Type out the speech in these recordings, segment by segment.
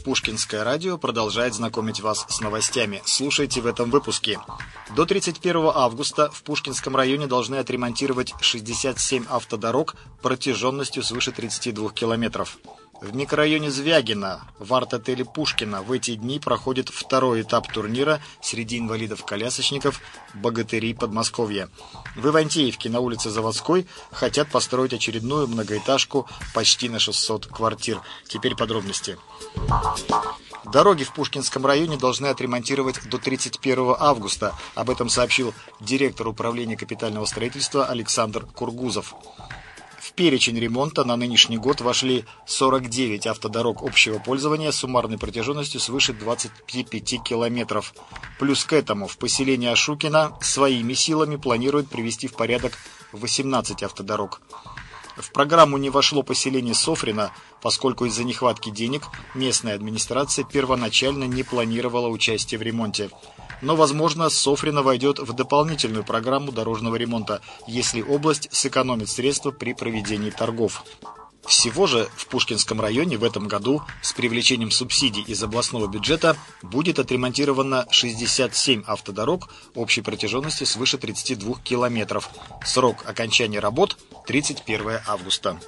Пушкинское радио продолжает знакомить вас с новостями. Слушайте в этом выпуске. До 31 августа в Пушкинском районе должны отремонтировать 67 автодорог протяженностью свыше 32 километров. В микрорайоне Звягино в арт-отеле Пушкина в эти дни проходит второй этап турнира среди инвалидов-колясочников «Богатыри Подмосковья». В Ивантеевке на улице Заводской хотят построить очередную многоэтажку почти на 600 квартир. Теперь подробности. Дороги в Пушкинском районе должны отремонтировать до 31 августа. Об этом сообщил директор управления капитального строительства Александр Кургузов. В перечень ремонта на нынешний год вошли 49 автодорог общего пользования с суммарной протяженностью свыше 25 километров. Плюс к этому в поселении Ашукино своими силами планируют привести в порядок 18 автодорог. В программу не вошло поселение Софрино, поскольку из-за нехватки денег местная администрация первоначально не планировала участие в ремонте. Но, возможно, Софрино войдет в дополнительную программу дорожного ремонта, если область сэкономит средства при проведении торгов. Всего же в Пушкинском районе в этом году с привлечением субсидий из областного бюджета будет отремонтировано 67 автодорог общей протяженностью свыше 32 километров. Срок окончания работ – 31 августа.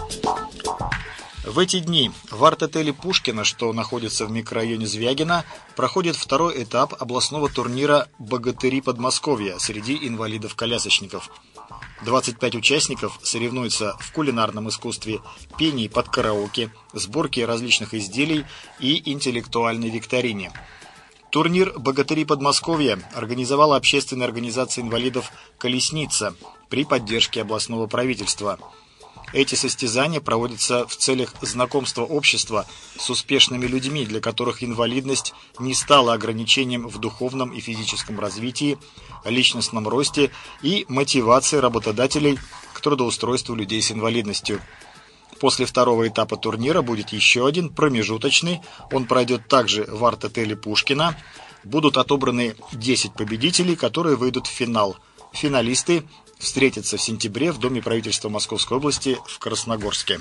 В эти дни в арт-отеле Пушкина, что находится в микрорайоне Звягино, проходит второй этап областного турнира «Богатыри Подмосковья» среди инвалидов-колясочников. 25 участников соревнуются в кулинарном искусстве, пении под караоке, сборке различных изделий и интеллектуальной викторине. Турнир «Богатыри Подмосковья» организовала общественная организация инвалидов «Колесница» при поддержке областного правительства. Эти состязания проводятся в целях знакомства общества с успешными людьми, для которых инвалидность не стала ограничением в духовном и физическом развитии, личностном росте и мотивации работодателей к трудоустройству людей с инвалидностью. После второго этапа турнира будет еще один, промежуточный. Он пройдет также в арт-отеле Пушкина. Будут отобраны 10 победителей, которые выйдут в финал. Финалисты встретятся в сентябре в Доме правительства Московской области в Красногорске.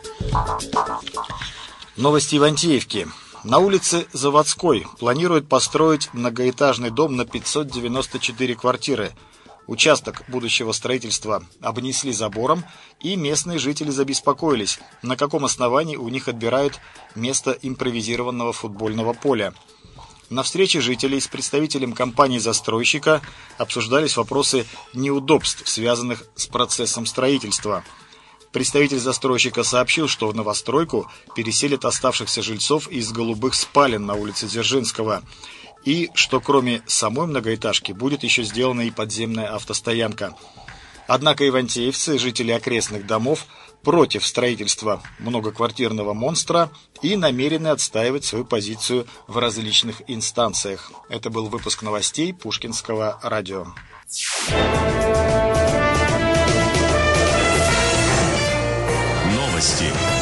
Новости Ивантеевки. На улице Заводской планируют построить многоэтажный дом на 594 квартиры. Участок будущего строительства обнесли забором, и местные жители забеспокоились, на каком основании у них отбирают место импровизированного футбольного поля. На встрече жителей с представителем компании-застройщика обсуждались вопросы неудобств, связанных с процессом строительства. Представитель застройщика сообщил, что в новостройку переселят оставшихся жильцов из голубых спален на улице Дзержинского, и что кроме самой многоэтажки будет еще сделана и подземная автостоянка. Однако ивантеевцы, жители окрестных домов, против строительства многоквартирного монстра и намерены отстаивать свою позицию в различных инстанциях. Это был выпуск новостей Пушкинского радио. Новости.